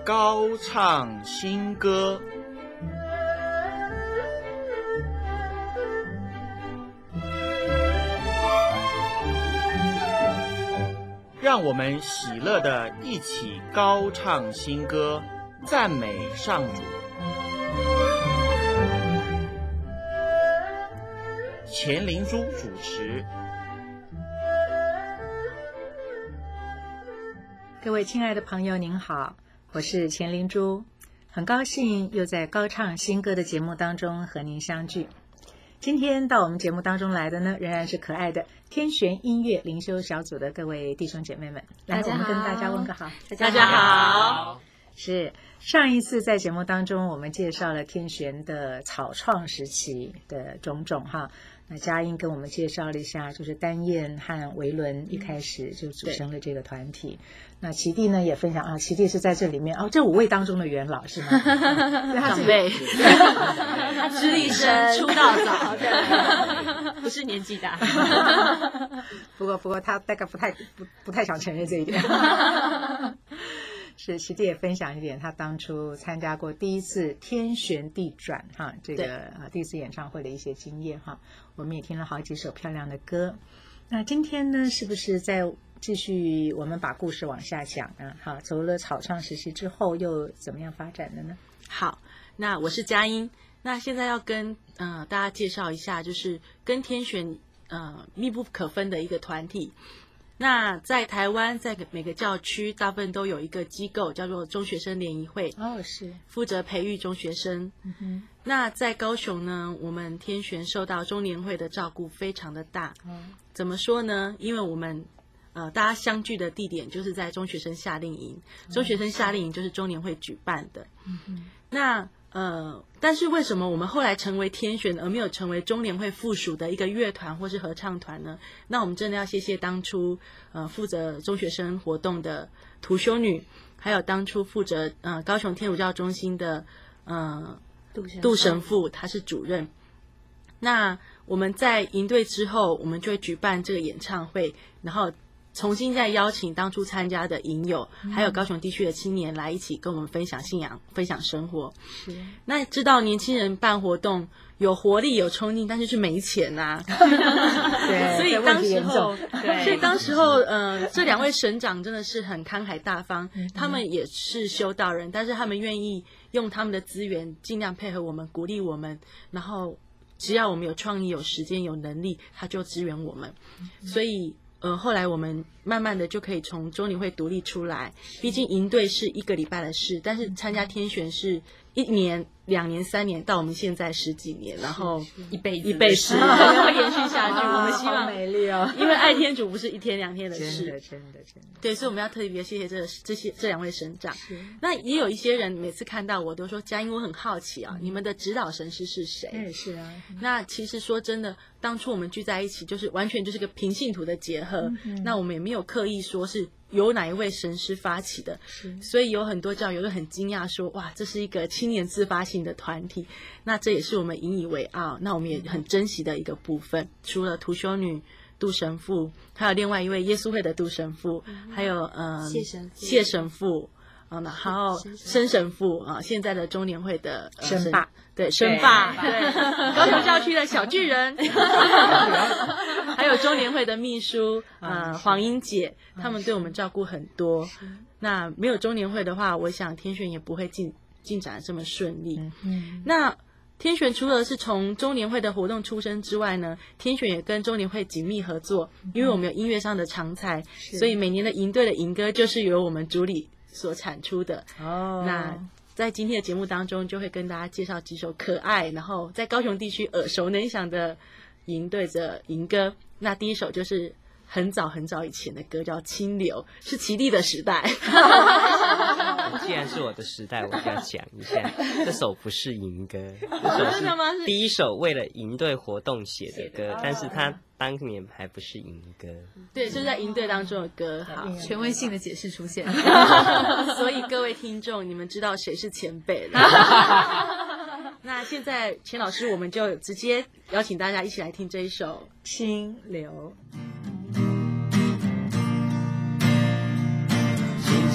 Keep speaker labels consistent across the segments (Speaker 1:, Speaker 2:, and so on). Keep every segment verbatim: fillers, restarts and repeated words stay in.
Speaker 1: 高唱新歌。让我们喜乐地一起高唱新歌，赞美上主。钱灵珠主持。
Speaker 2: 各位亲爱的朋友您好，我是钱灵珠，很高兴又在高唱新歌的节目当中和您相聚。今天到我们节目当中来的呢，仍然是可爱的天璇音乐灵修小组的各位弟兄姐妹们，来，我们跟大家问个好。
Speaker 3: 大家好。
Speaker 2: 是上一次在节目当中，我们介绍了天璇的草创时期的种种哈。那佳音跟我们介绍了一下，就是丹燕和维伦一开始就组成了这个团体。嗯、那齐弟呢也分享啊，齐弟是在这里面哦，这五位当中的元老是吗？
Speaker 3: 长辈，他资历深，出道早，对，不是年纪大。
Speaker 2: 不过不过他大概不太不不太想承认这一点。是，齐弟也分享一点，他当初参加过第一次天旋地转哈，这个呃第一次演唱会的一些经验哈。我们也听了好几首漂亮的歌。那今天呢，是不是在继续我们把故事往下讲呢？哈，走了草创时期之后，又怎么样发展的呢？
Speaker 3: 好，那我是佳音，那现在要跟呃大家介绍一下，就是跟天璇呃密不可分的一个团体。那在台湾，在每个教区大部分都有一个机构叫做中学生联谊会，
Speaker 2: 哦，是
Speaker 3: 负责培育中学生。嗯哼。那在高雄呢，我们天璇受到中联会的照顾非常的大。嗯。怎么说呢？因为我们呃大家相聚的地点就是在中学生夏令营，中学生夏令营就是中联会举办的。嗯哼。那呃，但是为什么我们后来成为天璇而没有成为中联会附属的一个乐团或是合唱团呢？那我们真的要谢谢当初呃负责中学生活动的涂修女，还有当初负责呃高雄天主教中心的呃杜神父，他是主任。那我们在营队之后，我们就会举办这个演唱会，然后重新再邀请当初参加的营友，嗯、还有高雄地区的青年来一起跟我们分享信仰、分享生活。是，那知道年轻人办活动有活力、有冲劲，但是是没钱呐、啊。
Speaker 2: 对，
Speaker 3: 所以当时候，对，所以当时候，呃，这两位省长真的是很慷慨大方，嗯、他们也是修道人，但是他们愿意用他们的资源，尽量配合我们，鼓励我们，然后只要我们有创意、有时间、有能力，他就支援我们。嗯、所以。呃，后来我们慢慢的就可以从中联会独立出来，毕竟营队是一个礼拜的事，但是参加天璇是一年、两年、三年，到我们现在十几年，然后
Speaker 2: 一辈子
Speaker 3: 一辈子会延续下去。我们希望，
Speaker 2: 好美丽哦，
Speaker 3: 因为爱天主不是一天两天的事，
Speaker 2: 真的真的真的。
Speaker 3: 对，所以我们要特别谢谢这这些这两位省长。那也有一些人每次看到我都说，佳音，我很好奇啊，嗯、你们的指导神师是谁？
Speaker 2: 嗯，是啊。
Speaker 3: 那其实说真的，当初我们聚在一起，就是完全就是个平信徒的结合。嗯、那我们也没有刻意说是由哪一位神师发起的，所以有很多教友都很惊讶说，哇，这是一个青年自发性的团体。那这也是我们引以为傲，那我们也很珍惜的一个部分。除了涂修女、杜神父，还有另外一位耶稣会的杜神父，嗯、还有呃谢神父谢神父啊，然后申神父啊，现在的中联会的
Speaker 2: 申爸，
Speaker 3: 对申爸，对高雄教区的小巨人，还有中联会的秘书呃黄英姐，他们对我们照顾很多。那没有中联会的话，我想天璇也不会进进展这么顺利。嗯、那天璇除了是从中联会的活动出身之外呢，天璇也跟中联会紧密合作，因为我们有音乐上的长才，所以每年的营队的营歌就是由我们主理所产出的。哦，那在今天的节目当中，就会跟大家介绍几首可爱，然后在高雄地区耳熟能详的营队的营歌。那第一首就是很早很早以前的歌，叫《清流》，是齐弟的时代。
Speaker 4: 既然是我的时代，我就要讲一下，这首不是营歌，这首是第一首为了营队活动写的歌，但是它当年还不是营歌。
Speaker 3: 对，就是在营队当中的歌。好，
Speaker 5: 权威性的解释出现。
Speaker 3: 所以各位听众，你们知道谁是前辈了？那现在钱老师，我们就直接邀请大家一起来听这一首《清流》。
Speaker 4: 轻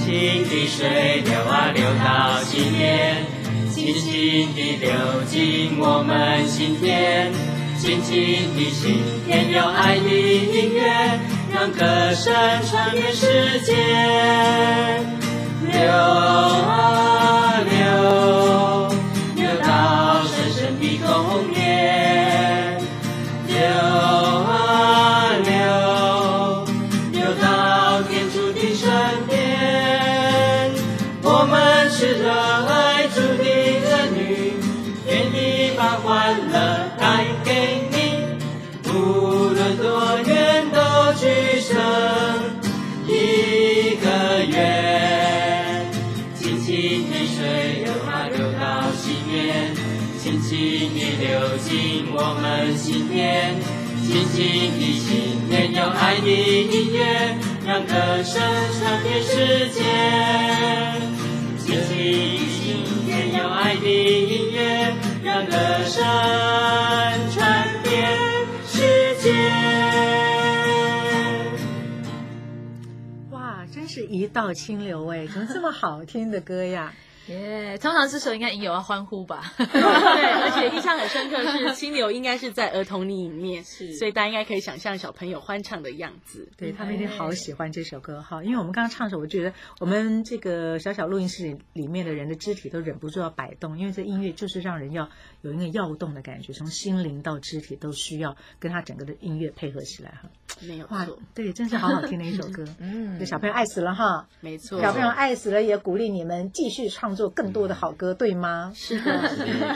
Speaker 6: 轻的水流啊流到心田，轻轻地流进我们心田，轻轻地心田有爱的音乐，让歌声传遍世界。流啊流，流到深深的宫殿，流啊流，流到天主的身边。我们是热爱主的儿女，愿意把欢乐带给你，无论多远都去成一个愿。轻轻的水流啊流到心田，轻轻地流进我们心田，轻轻的心田有爱的音乐，让歌声传遍世界。轻轻的心田有爱的音乐，让歌声传遍世界。
Speaker 2: 哇，真是一道清流哎，怎么这么好听的歌呀？
Speaker 5: 耶、yeah, 通常这时候应该引友要欢呼吧？
Speaker 3: 对，而且印象很深刻是清流应该是在儿童里面，是，所以大家应该可以想象小朋友欢唱的样子。
Speaker 2: 对，他们一定好喜欢这首歌哈，因为我们刚刚唱的时候，我觉得我们这个小小录音室里面的人的肢体都忍不住要摆动，因为这音乐就是让人要有一个跃动的感觉，从心灵到肢体都需要跟他整个的音乐配合起来哈。
Speaker 3: 没有
Speaker 2: 哇
Speaker 3: 错，
Speaker 2: 对，真是好好听的一首歌。嗯，这小朋友爱死了哈。
Speaker 3: 没错，
Speaker 2: 小朋友爱死了，也鼓励你们继续创作更多的好歌，对吗？
Speaker 3: 是的。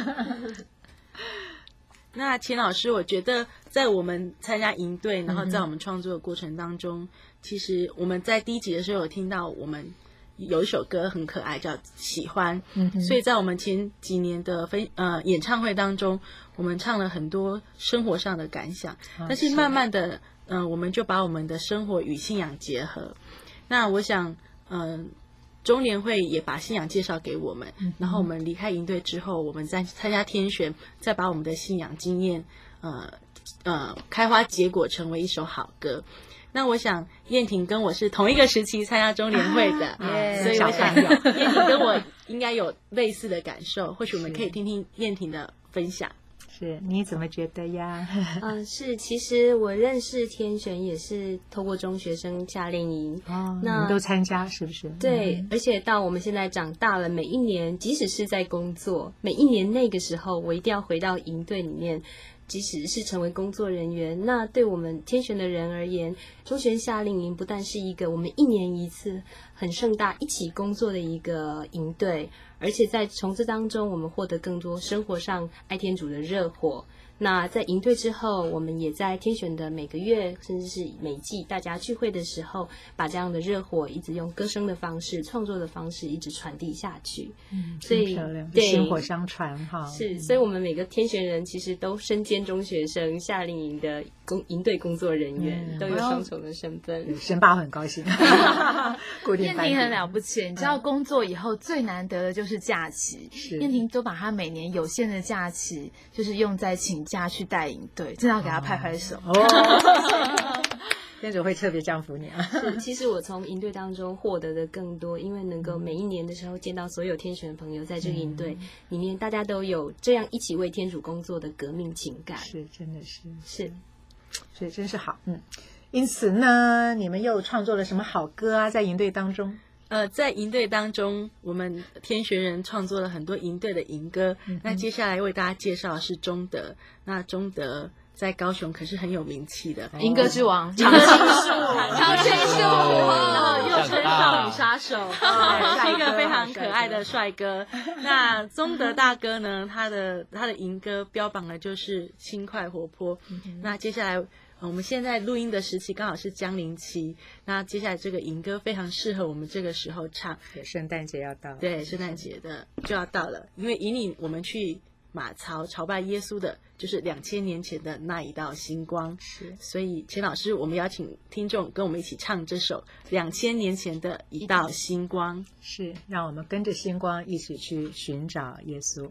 Speaker 3: 那钱老师，我觉得在我们参加营队，然后在我们创作的过程当中，嗯、其实我们在第一集的时候有听到我们有一首歌很可爱，叫《喜欢》。嗯，所以在我们前几年的分呃演唱会当中，我们唱了很多生活上的感想，啊、但是慢慢的，嗯、呃，我们就把我们的生活与信仰结合。那我想，嗯、呃。中联会也把信仰介绍给我们，嗯、然后我们离开营队之后，我们再参加天选，再把我们的信仰经验，呃呃，开花结果，成为一首好歌。那我想燕婷跟我是同一个时期参加中联会的，啊、所以我想燕婷跟我应该有类似的感受，或许我们可以听听燕婷的分享。
Speaker 2: 是，你怎么觉得呀？
Speaker 7: 嗯、呃，是，其实我认识天选也是透过中学生夏令营，
Speaker 2: 哦，那你们都参加是不是？
Speaker 7: 对，
Speaker 2: 嗯、
Speaker 7: 而且到我们现在长大了，每一年，即使是在工作，每一年那个时候，我一定要回到营队里面。即使是成为工作人员，那对我们天选的人而言，中学夏令营不但是一个我们一年一次很盛大一起工作的一个营队，而且在从这当中我们获得更多生活上爱天主的热火。那在营队之后，我们也在天选的每个月甚至是每季大家聚会的时候，把这样的热火一直用歌声的方式、创作的方式一直传递下去。
Speaker 2: 嗯，
Speaker 7: 所以
Speaker 2: 漂亮，
Speaker 7: 对，
Speaker 2: 薪火相传哈。
Speaker 7: 是，所以我们每个天选人其实都身兼中学生、夏令营的工营队工作人员，嗯、都有双重的身份。
Speaker 2: 神爸会很高兴。
Speaker 5: 燕婷很了不起，你知道工作以后最难得的就是假期。是，燕婷都把她每年有限的假期，就是用在请假去带营队，真的要给她拍拍手。
Speaker 2: 哦，天主会特别降福你啊！
Speaker 7: 是，其实我从营队当中获得的更多，因为能够每一年的时候见到所有天选的朋友，在这个营队里面，大家都有这样一起为天主工作的革命情感。
Speaker 2: 是，真的是
Speaker 7: 是，
Speaker 2: 所以真是好。嗯，因此呢，你们又创作了什么好歌啊？在营队当中？
Speaker 3: 呃，在营队当中，我们天选人创作了很多营队的营歌。嗯、那接下来为大家介绍的是中德。那中德在高雄可是很有名气的，
Speaker 5: 营歌之王，
Speaker 3: 常青树，
Speaker 5: 常青树，
Speaker 3: 然后又称少女杀手，是一个非常可爱的帅哥。那中德大哥呢，他的他的营歌标榜的就是轻快活泼。嗯、那接下来。我们现在录音的时期刚好是降临期，那接下来这个营歌非常适合我们这个时候唱。
Speaker 2: 圣诞节要到了，
Speaker 3: 对，圣诞节的就要到了，因为引领我们去马槽朝拜耶稣的，就是两千年前的那一道星光。是，所以钱老师，我们邀请听众跟我们一起唱这首两千年前的一道星光。
Speaker 2: 是，让我们跟着星光一起去寻找耶稣。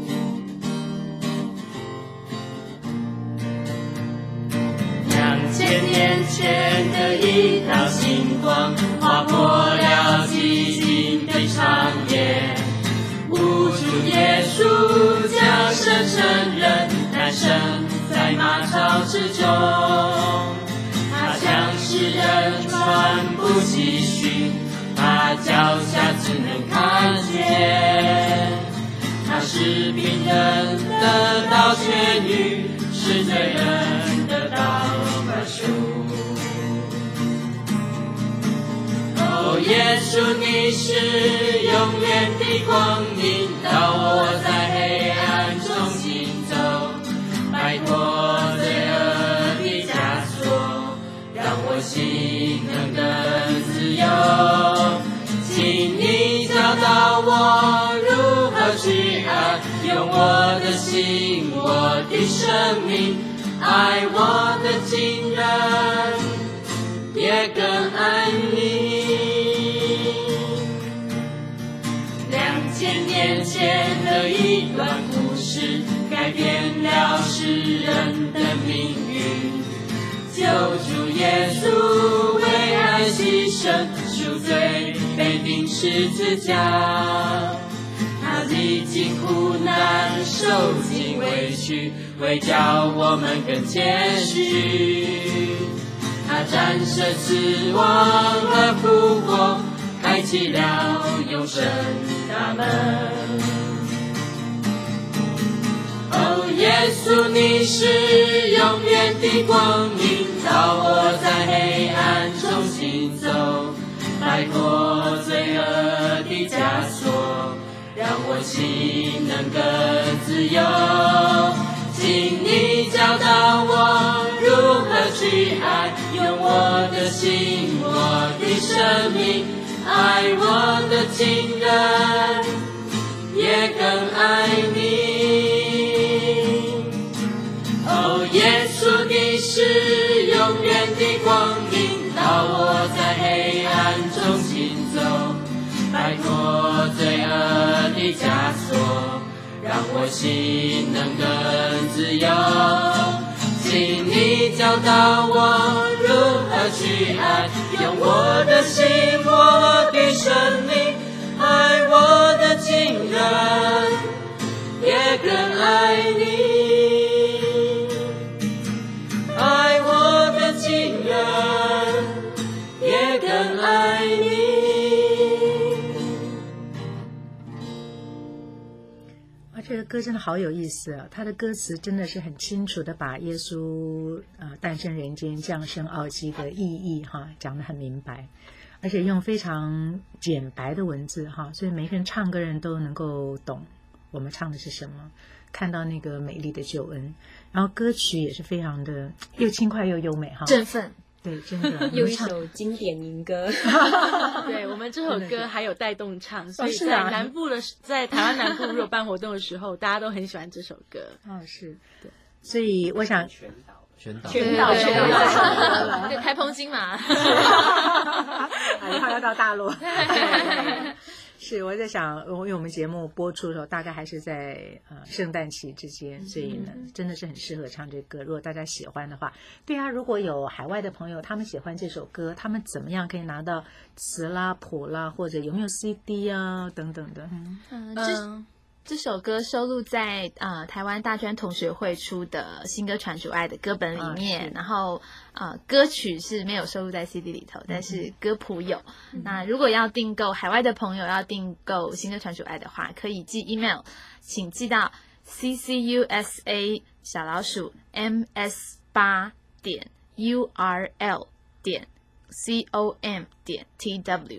Speaker 6: 两千千年前的一道星光，划破了寂静的长夜。无主耶稣降生成人，诞生在马槽之中。他将世人传不继续，他脚下只能看见。他使病人得到痊愈，使罪人得到宽恕。哦，耶稣，你是永远的光明，导我在黑暗中行走，摆脱罪恶的枷锁，让我心能更自由。请你教导我如何去爱，用我的心，我的生命，爱我的亲人，也更爱你。两千年前的一段故事，改变了世人的命运。救主耶稣为爱牺牲，赎罪被钉十字架。他历经苦难，受尽委屈，为叫我们更谦虚。他战胜死亡和复活，开启了永生大门。哦，耶稣，你是永远的光明，导我在黑暗中行走，摆脱罪恶的枷锁，让我心能更自由。请你教导我如何去爱，用我的心，我的生命，爱我的亲人，也更爱你。哦，耶稣，你是永远的光明，导我在黑暗中行走，摆脱罪恶的枷锁，让我心能更自由。请你教导我如何去爱，用我的心，我的生命，爱我的亲人，也更爱你。爱我的亲人，也更爱你。
Speaker 2: 这个歌真的好有意思啊！它的歌词真的是很清楚的把耶稣呃诞生人间、降生奥基的意义哈讲得很明白，而且用非常简白的文字哈，所以每个人唱歌人都能够懂我们唱的是什么，看到那个美丽的救恩。然后歌曲也是非常的又轻快又优美哈，
Speaker 5: 振奋。
Speaker 2: 对，真的
Speaker 7: 有一首经典民歌。
Speaker 3: 对，我们这首歌还有带动唱，所以
Speaker 2: 是啊
Speaker 3: 在南部的，在台湾南部如果办活动的时候，大家都很喜欢这首歌。
Speaker 2: 哦，是，对，所以我想
Speaker 4: 全岛全岛
Speaker 5: 全岛全岛，对，台澎金马，
Speaker 2: 以后要到大陆。是，我在想，因为我们节目播出的时候，大概还是在呃圣诞期之间，所以呢，真的是很适合唱这歌。如果大家喜欢的话，对啊，如果有海外的朋友，他们喜欢这首歌，他们怎么样可以拿到词啦、谱啦，或者有没有 C D 啊等等的？
Speaker 5: 嗯，这这首歌收录在呃台湾大专同学会出的新歌传主爱的歌本里面，啊、然后呃歌曲是没有收录在 C D 里头，但是歌谱有。嗯、那如果要订购海外的朋友要订购新歌传主爱的话，可以寄 email， 请寄到 c c u s a 小老鼠 m s 八点 u r l 点 c o m 点 t w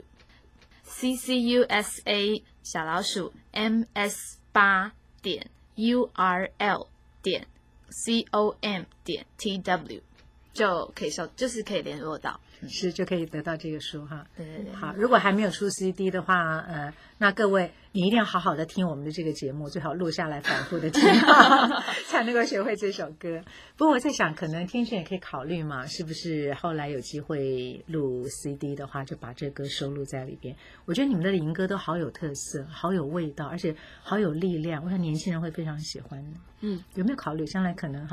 Speaker 5: c c u s a 小老鼠 m s 八点 u r l 点 c o m 点 t w 就可以收，就是可以联络到，
Speaker 2: 是就可以得到这个书哈。
Speaker 5: 对对对。
Speaker 2: 好，如果还没有出 C D 的话，呃，那各位你一定要好好的听我们的这个节目，最好录下来反复的听，才能够学会这首歌。不过我在想，可能天璇也可以考虑嘛，是不是后来有机会录 C D 的话，就把这歌收录在里边。我觉得你们的灵歌都好有特色，好有味道，而且好有力量，我想年轻人会非常喜欢的。嗯，有没有考虑将来可能哈？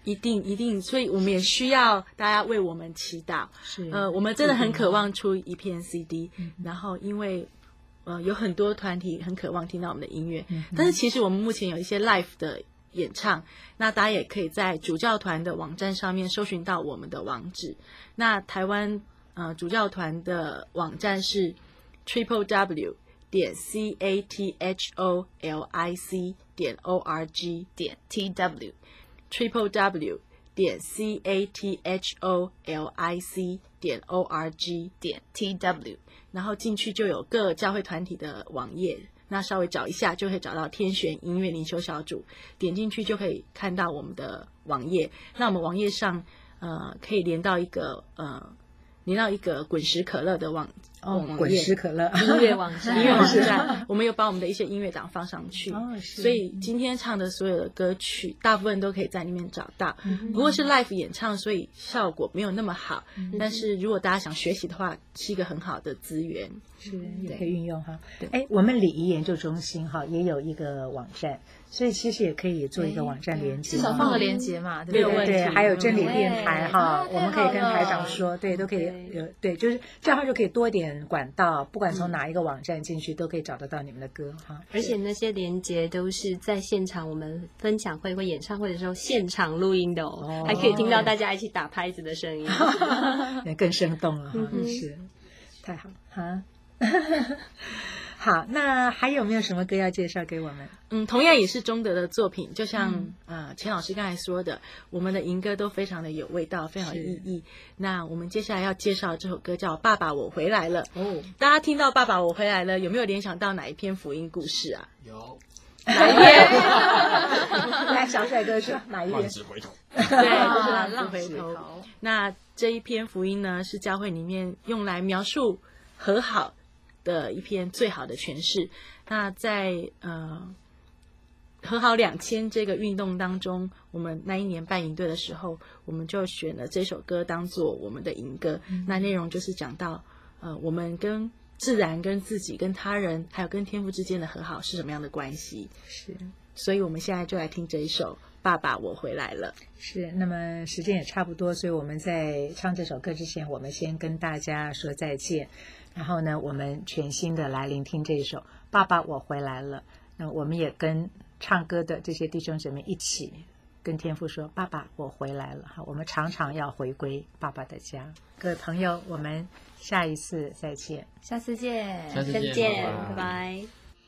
Speaker 3: 一定一定，所以我们也需要大家为我们祈祷。
Speaker 2: 是，
Speaker 3: 呃，我们真的很渴望出一片 C D，、嗯、然后因为呃有很多团体很渴望听到我们的音乐，嗯、但是其实我们目前有一些 live 的演唱，那大家也可以在主教团的网站上面搜寻到我们的网址。那台湾呃主教团的网站是 triple w 点 c a t h o l i c 点 o r g 点 t w triple w 点 c a t h o l i c 点 o r g 点 t w， 然后进去就有各教会团体的网页，那稍微找一下就可以找到天选音乐灵修小组，点进去就可以看到我们的网页。那我们网页上呃可以连到一个呃连到一个滚石可乐的网
Speaker 2: 哦，滚石可乐
Speaker 3: 音乐网站，音乐网站，我们有把我们的一些音乐档放上去，
Speaker 2: 哦，是，
Speaker 3: 所以今天唱的所有的歌曲，大部分都可以在里面找到。嗯、不过是 live 演唱，所以效果没有那么好。嗯、但是如果大家想学习的话，是一个很好的资源，
Speaker 2: 是也可以运用哈。哎，我们礼仪研究中心哈也有一个网站，所以其实也可以做一个网站连接，
Speaker 5: 至少放个连接嘛，
Speaker 2: 对
Speaker 5: 不对？
Speaker 2: 对，还有真理电台哈，我们可以跟台长说，对，都可以有对，就是这样就可以多点管道。不管从哪一个网站进去，都可以找得到你们的歌哈。
Speaker 7: 而且那些连结都是在现场我们分享会或演唱会的时候现场录音的哦，哦还可以听到大家一起打拍子的声音，
Speaker 2: 更生动了哈。嗯、是，太好哈。好，那还有没有什么歌要介绍给我们？
Speaker 3: 嗯，同样也是中德的作品，就像、嗯、呃钱老师刚才说的，我们的吟歌都非常的有味道，非常有意义。那我们接下来要介绍这首歌叫《爸爸我回来了》。哦，大家听到《爸爸我回来了》，有没有联想到哪一篇福音故事啊？
Speaker 8: 有。
Speaker 3: 哪一篇？
Speaker 2: 来，小帅哥说哪一篇？
Speaker 8: 浪子回头。
Speaker 3: 对，就是浪子回头。那这一篇福音呢，是教会里面用来描述和好的一篇最好的诠释。那在呃和好两千这个运动当中，我们那一年办营队的时候，我们就选了这首歌当做我们的营歌。嗯、那内容就是讲到呃我们跟自然、跟自己、跟他人，还有跟天父之间的和好是什么样的关系？
Speaker 2: 是，
Speaker 3: 所以我们现在就来听这一首《爸爸我回来了》。
Speaker 2: 是，那么时间也差不多，所以我们在唱这首歌之前，我们先跟大家说再见。然后呢，我们全新的来聆听这一首《爸爸我回来了》。那我们也跟唱歌的这些弟兄姊妹一起跟天父说：“爸爸我回来了。”哈，我们常常要回归爸爸的家。各位朋友，我们下一次再见，
Speaker 5: 下次见，
Speaker 8: 下次见，
Speaker 7: 见拜拜。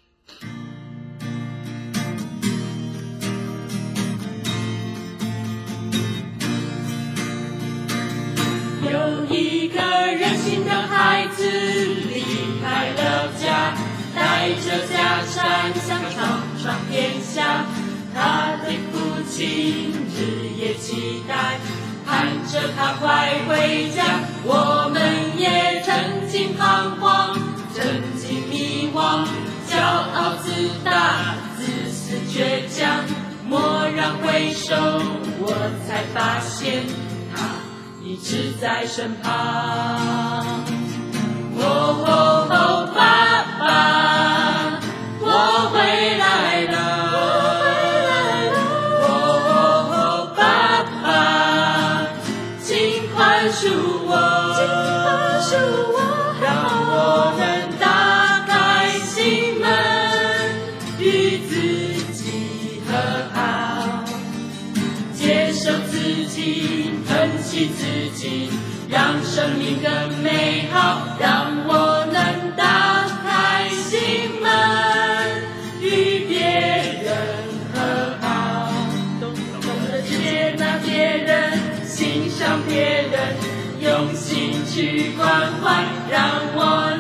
Speaker 6: 有一个任性的孩子离开了家，带着家产想闯闯天下。他对父亲日夜期待，盼着他快回家。我们也曾经彷徨，曾经迷惘，骄傲自大，自私倔强。蓦然回首，我才发现他一直在身旁。哦哦哦，爸爸，我回来了。哦哦哦，爸爸，请宽恕我，请宽恕我，让我能打开心门，与自己和好，接受自己，疼惜自己，让生命更美好，让我能打开心门，与别人和好，懂得接纳别人，欣赏别人，用心去关怀，让我